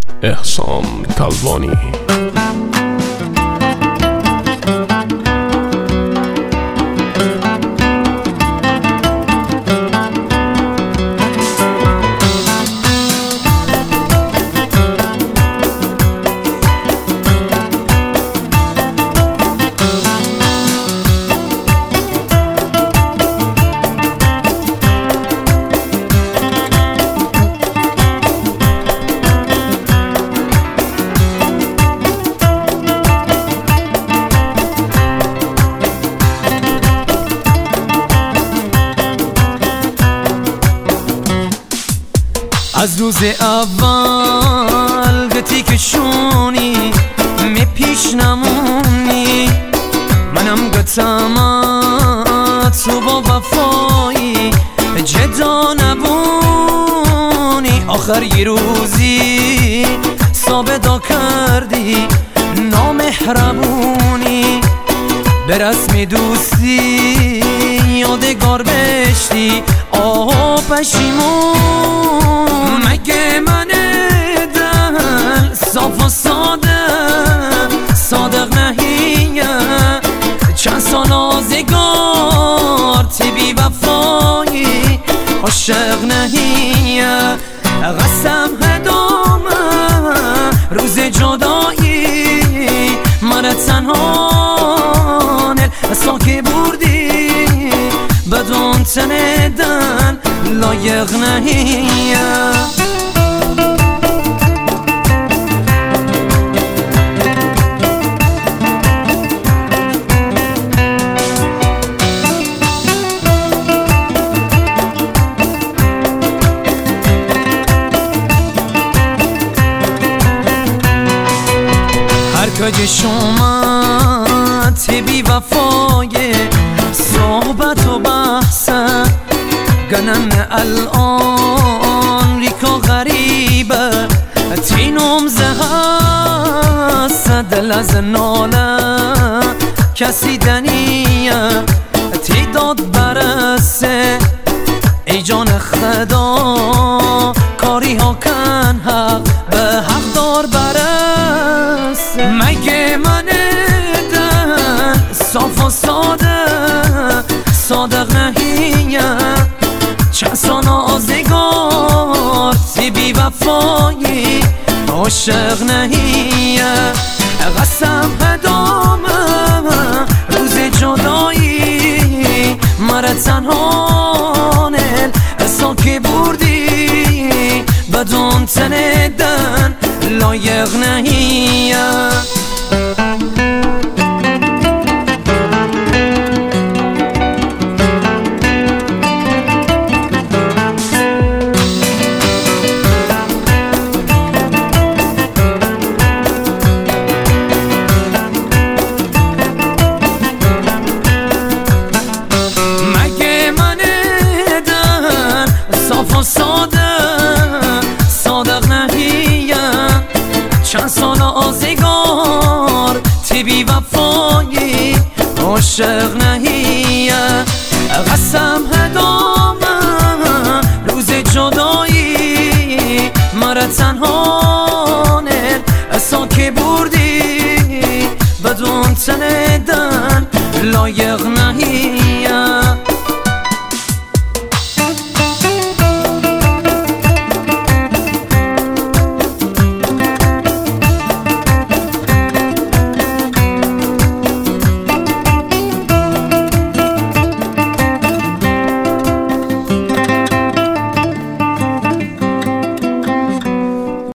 احسان تلوانی. از روز اول گتی که شونی می پیش نمونی، منم گتم تو با وفایی جدا نبونی. آخر یه روزی ثابتا کردی نامهربونی، به رسم دوستی یادگار بشتی آه پشیمون. مگه من دل صاف و صادق نهیم، چند سال آزگار تی بی وفایی عاشق نهیم. قسم هدامه روز جدایی من تنها ساکه بردی، بدون تندن لایق نهیم. هر کج شما تی بی وفای صحبت و بحثه، گنم الان ریکا غریبه تینم زهست. دل از ناله کسی دنیه تی داد برسه، ای جان خدا کاری ها کن حق به حق دار برسه. مگه من دل صاف و صادق نهیم، چند سال آزگار تی بی وفایی عاشق نهیم. قسم هدامه روز جدایی مرا تنها ساکه بردی، بدون تندن لایق نهیم. صادق نهیم، چند سال آزگار تی بی وفایی عاشق نهیم. قسم هدامه روز جدایی مرا تنها ساکه بردی، بدون تندن لایق نهیم.